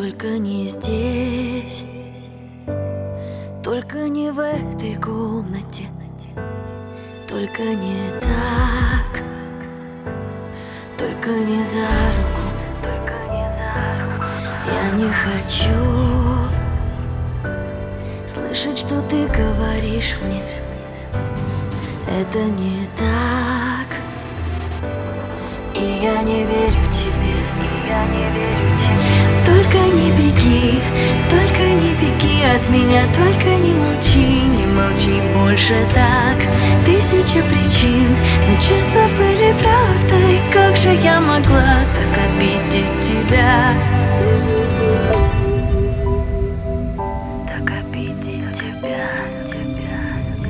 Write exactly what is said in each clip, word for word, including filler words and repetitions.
Только не здесь, только не в этой комнате, только не так, только не за руку, только не за руку. Я не хочу слышать, что ты говоришь мне. Это не так, и я не верю тебе, и я не верю тебе. Только не беги, только не беги от меня, только не молчи, не молчи больше так. Тысяча причин, но чувства были правдой. Как же я могла так обидеть тебя? Так обидеть тебя, тебя,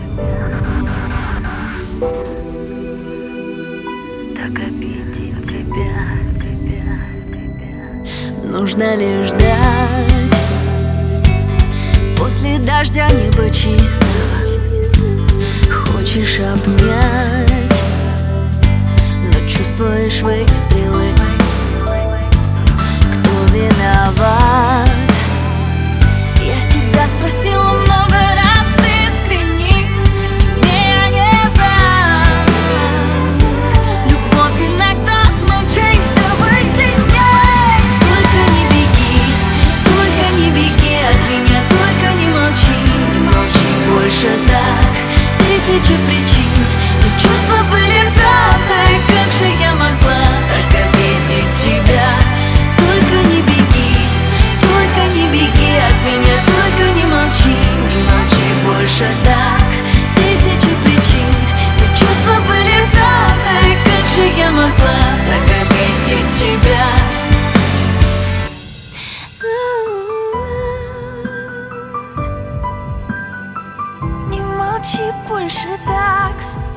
тебя. Так обидеть тебя, тебя, тебя. Нужно лишь ждать. После дождя небо чистого хочешь обнять, но чувствуешь выстрелы. Кто виноват? Я себя спросила много раз искренне. Тебе я не враг. Любовь иногда молчит до истине. Только не беги, только не беги от меня, только не молчи, не молчи больше так. Тысячи причин, но чувства были правдой. Как же я могла так обидеть тебя? Только не беги, только не беги от меня, только не молчи, не молчи больше так. Тысячи причин, но чувства были правдой. Как же я могла так обидеть тебя? Не молчи больше так.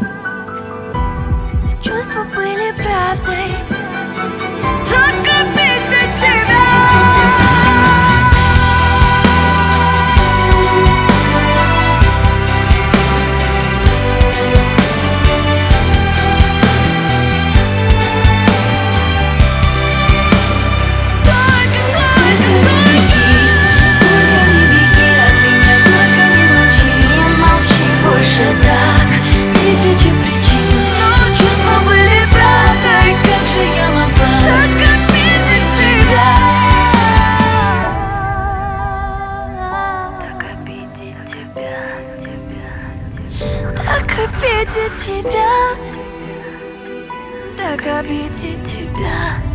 Чувства были правдой. Так обидеть тебя. Так обидеть тебя, так обидеть тебя.